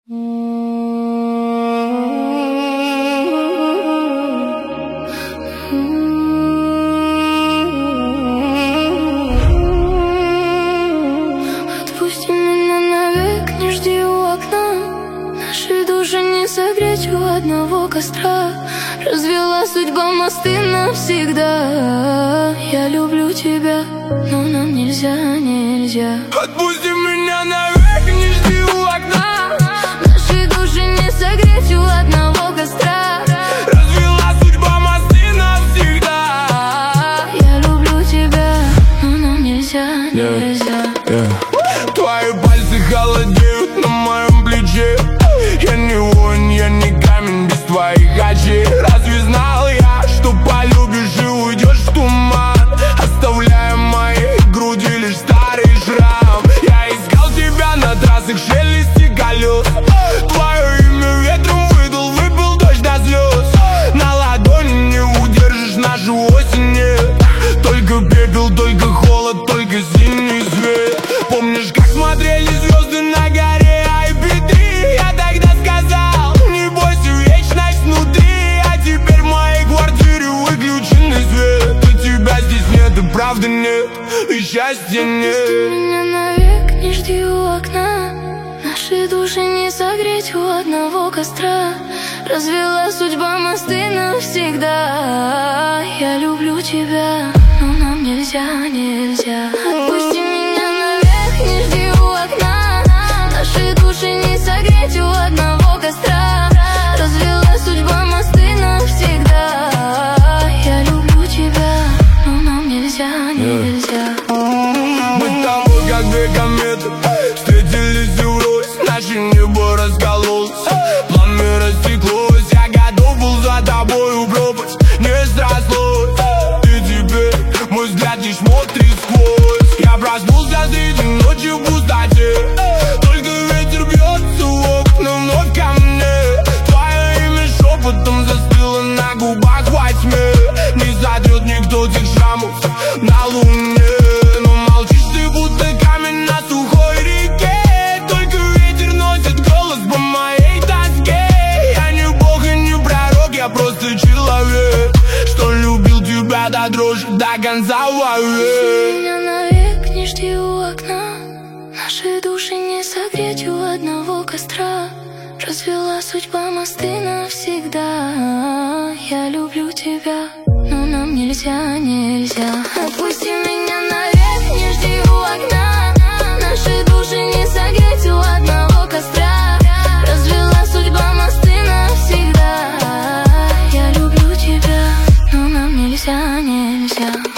Отпусти меня навек, не жди у окна. Наши души не согреть у одного костра. Развела судьба мосты навсегда. Я люблю тебя, но нам нельзя, нельзя. Отпусти меня навек, не жди у окна. Наши души не согреть у одного костра. Развела судьба мосты навсегда. Я люблю тебя, но нам нельзя, нельзя. Твои пальцы холодеют на моем плече. Я не воин, я не камень без твоих очей. Разве знал я, что полюбишь и уйдешь в туман, оставляя в моей груди лишь старый шрам? Я искал тебя на трассах, шелесте колес. Твое имя ветром выдул, выпил дождь до слез. На ладони не удержишь нашу осень, нет. Только пепел, только холод, только синий свет. Помнишь, как смотрели звезды на горе IPT? Я тогда сказал, не бойся, вечность внутри. А теперь в моей квартире выключенный свет. И тебя здесь нет, и правды нет, и счастья нет. Отпусти меня навек, не жди у окна. Наши души не согреть у одного костра. Развела судьба мосты навсегда. Я люблю тебя, но нам нельзя, нельзя. Отпусти меня навек, не жди у окна. Наши души не согреть у одного костра. Развела судьба мосты навсегда. Я люблю тебя, но нам нельзя, нельзя. Мы с тобой как две кометы встретились и врозь. Наше небо раскололось, пламя растеклось. Я готов был за тобой в пропасть, не срослось. Ты теперь мой взгляд лишь смотрит сквозь. Я проснулся среди ночи в пустоте. Только ветер бьется в окна вновь ко мне. Твое имя шепотом застыло на губах во тьме. Не сотрет никто тех шрамов на луне. Но молчишь ты, будто камень на сухой реке. Только ветер носит голос по моей тоске. Я не бог и не пророк, я просто человек, что любил тебя до дрожи, до конца вовек. Меня навек, не жди у окна. Наши души не согреть у одного костра. Развела судьба мосты навсегда. Я люблю тебя, но нам нельзя, нельзя. Отпусти меня навек, не жди у окна. Наши души не согреть у одного костра. Развела судьба мосты навсегда. Я люблю тебя, но нам нельзя, нельзя.